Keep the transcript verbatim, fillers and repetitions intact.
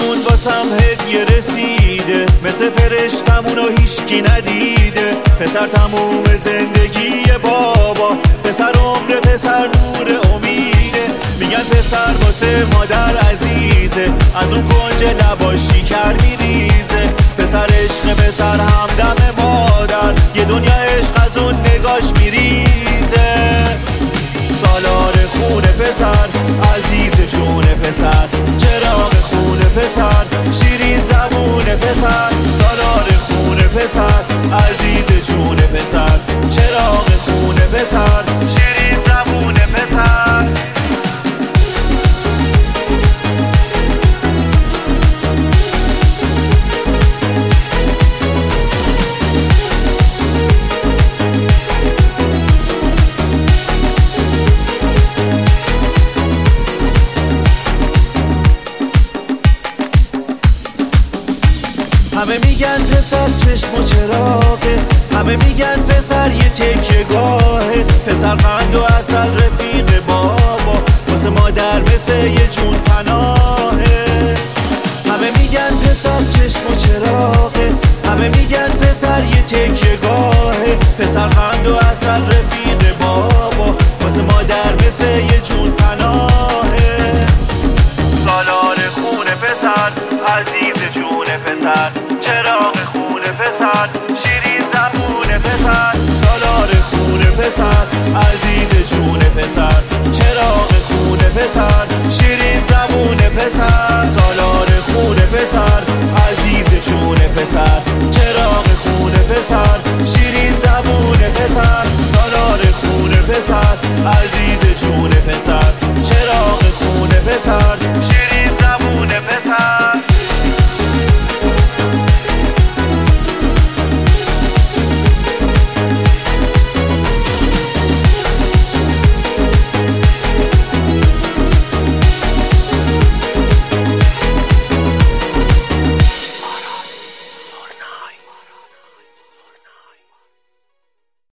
برامون واسم هدیه رسیده، مثل فرشتمونو هیچکی ندیده. پسر تموم زندگی بابا، پسر عمر، پسر نور امیده. میگن پسر واسه مادر عزیزه، از اون کنج لباش شکر میریزه. پسر عشق، پسر همدم مادر، یه دنیا عشق از اون نگاش میریزه. سالار خونه پسر، عزیز جون پسر، چراغ خونه پسر، شیرین زبون پسر. سالار خونه پسر، عزیز جون پسر، چراغ خونه پسر، شیرین زبون پسر. همه میگن پسر چشم و چراغه، همه میگن پسر یه تکیه گاهه. پسر قند و عسل رفیق بابا، واسه مادر مثل یه جون پناهه. همه میگن پسر چشم و چراغه، همه میگن پسر یه تکیه گاهه. پسر قند و عسل رفیق بابا، واسه مادر مثل یه جون پناهه. سالار خونه پسر، عزیز جون پسر، چراغ خونه پسر، شیرین زبون پسر. سالار خونه پسر، عزیز جون پسر، چراغ خونه پسر، شیرین زبون پسر. سالار